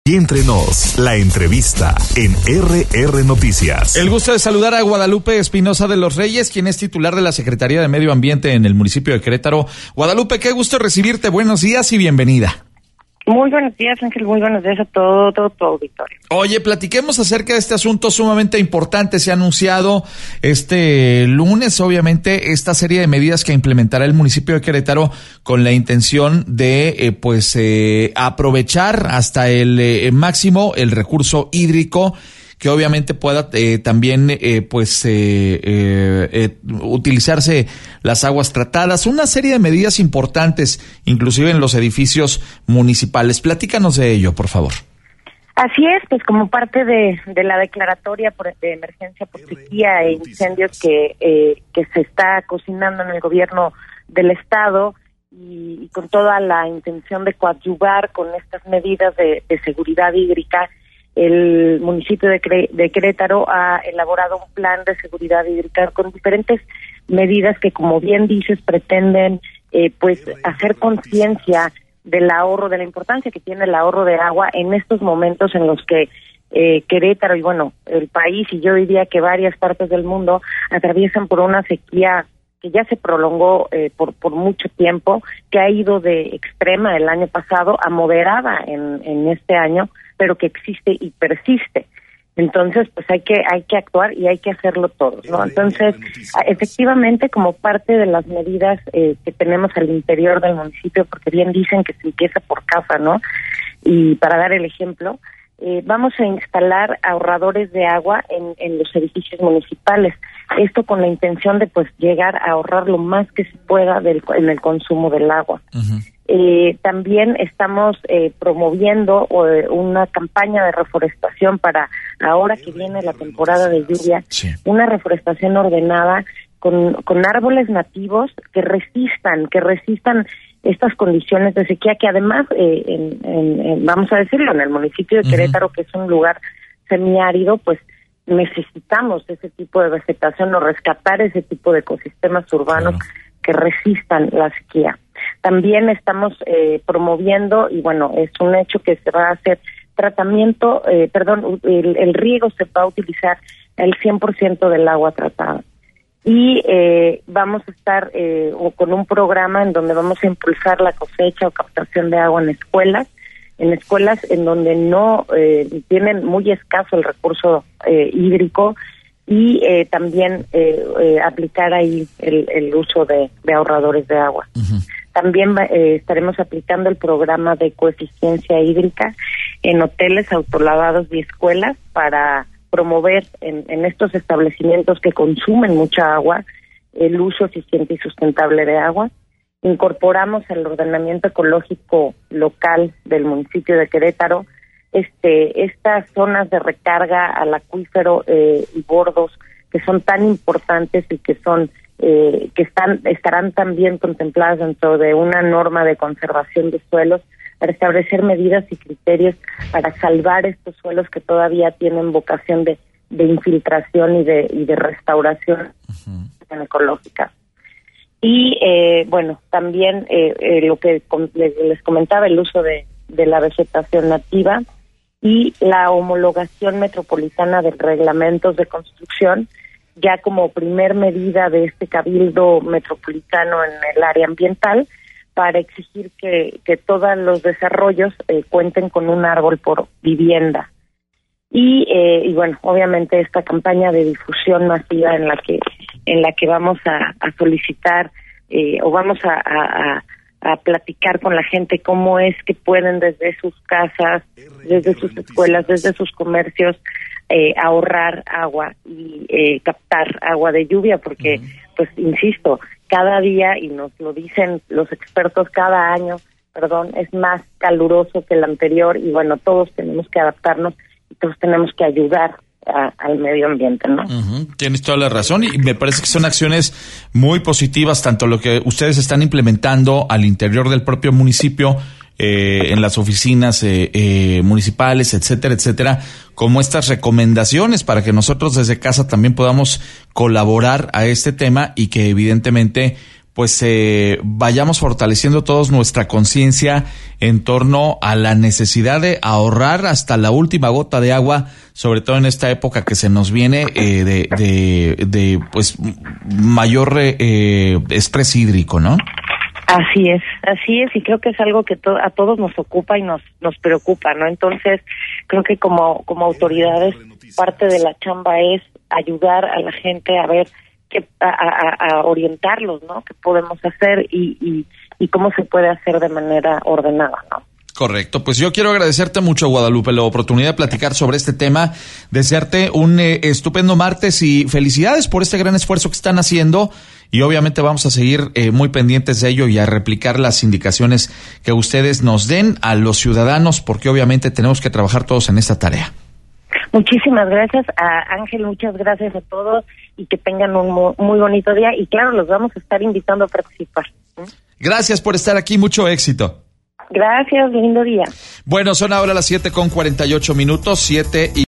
Y Entre Nos, la entrevista en RR Noticias. El gusto de saludar a Guadalupe Espinosa de los Reyes, quien es titular de la Secretaría de Medio Ambiente en el municipio de Querétaro. Guadalupe, qué gusto recibirte. Buenos días y bienvenida. Muy buenos días, Ángel. Muy buenos días a todo tu auditorio. Oye, platiquemos acerca de este asunto sumamente importante. Se ha anunciado este lunes, obviamente, esta serie de medidas que implementará el municipio de Querétaro con la intención de aprovechar hasta el máximo el recurso hídrico, que obviamente pueda también utilizarse las aguas tratadas, una serie de medidas importantes, inclusive en los edificios municipales. Platícanos de ello, por favor. Así es, pues como parte de la declaratoria de emergencia por sequía e incendios que se está cocinando en el gobierno del estado y con toda la intención de coadyuvar con estas medidas de seguridad hídrica, el municipio de Querétaro ha elaborado un plan de seguridad hídrica con diferentes medidas que, como bien dices, pretenden hacer conciencia del ahorro, de la importancia que tiene el ahorro de agua en estos momentos en los que Querétaro y el país, y yo diría que varias partes del mundo atraviesan por una sequía que ya se prolongó por mucho tiempo, que ha ido de extrema el año pasado a moderada en este año, pero que existe y persiste. Entonces, pues hay que actuar y hay que hacerlo todos, ¿no? Entonces, efectivamente, como parte de las medidas que tenemos al interior del municipio, porque bien dicen que se empieza por casa, ¿no? Y para dar el ejemplo, vamos a instalar ahorradores de agua en los edificios municipales. Esto con la intención de llegar a ahorrar lo más que se pueda en el consumo del agua. Uh-huh. También estamos promoviendo una campaña de reforestación para ahora que viene la temporada de lluvia, sí. Una reforestación ordenada con árboles nativos que resistan estas condiciones de sequía, que además, vamos a decirlo, en el municipio de Querétaro, uh-huh, que es un lugar semiárido, pues necesitamos ese tipo de vegetación o rescatar ese tipo de ecosistemas urbanos, claro, que resistan la sequía. También estamos promoviendo, y es un hecho que se va a hacer tratamiento, el riego se va a utilizar el 100% del agua tratada. Y vamos a estar con un programa en donde vamos a impulsar la cosecha o captación de agua en escuelas en donde no tienen muy escaso el recurso hídrico, y también aplicar ahí el uso de ahorradores de agua. Uh-huh. También estaremos aplicando el programa de coeficiencia hídrica en hoteles, autolavados y escuelas para promover en estos establecimientos que consumen mucha agua el uso eficiente y sustentable de agua. Incorporamos el ordenamiento ecológico local del municipio de Querétaro estas zonas de recarga al acuífero y bordos que son tan importantes y que estarán también contempladas dentro de una norma de conservación de suelos, para establecer medidas y criterios para salvar estos suelos que todavía tienen vocación de infiltración y de restauración, uh-huh, ecológica. Y también lo que les comentaba, el uso de la vegetación nativa y la homologación metropolitana de reglamentos de construcción, ya como primer medida de este cabildo metropolitano en el área ambiental, para exigir que todos los desarrollos cuenten con un árbol por vivienda. Y obviamente esta campaña de difusión masiva en la que vamos a solicitar o vamos a platicar con la gente cómo es que pueden desde sus casas, desde sus escuelas, desde sus comercios, ahorrar agua y captar agua de lluvia, porque, pues insisto, cada día, y nos lo dicen los expertos, cada año, es más caluroso que el anterior, y todos tenemos que adaptarnos y todos tenemos que ayudar al medio ambiente, ¿no? Uh-huh. Tienes toda la razón, y me parece que son acciones muy positivas, tanto lo que ustedes están implementando al interior del propio municipio, en las oficinas municipales, etcétera, como estas recomendaciones para que nosotros desde casa también podamos colaborar a este tema, y que evidentemente pues vayamos fortaleciendo todos nuestra conciencia en torno a la necesidad de ahorrar hasta la última gota de agua, sobre todo en esta época que se nos viene de pues mayor estrés hídrico, ¿no? Así es, y creo que es algo que a todos nos ocupa y nos preocupa, ¿no? Entonces, creo que como autoridades, parte de la chamba es ayudar a la gente a ver, a orientarlos, ¿no? Qué podemos hacer y cómo se puede hacer de manera ordenada, ¿no? Correcto, pues yo quiero agradecerte mucho, Guadalupe, la oportunidad de platicar sobre este tema, desearte un estupendo martes y felicidades por este gran esfuerzo que están haciendo, y obviamente vamos a seguir muy pendientes de ello y a replicar las indicaciones que ustedes nos den a los ciudadanos, porque obviamente tenemos que trabajar todos en esta tarea. Muchísimas gracias a Ángel, muchas gracias a todos y que tengan un muy bonito día, y claro, los vamos a estar invitando a participar. Gracias por estar aquí, mucho éxito. Gracias, lindo día. Bueno, son ahora las 7:48, 7:00.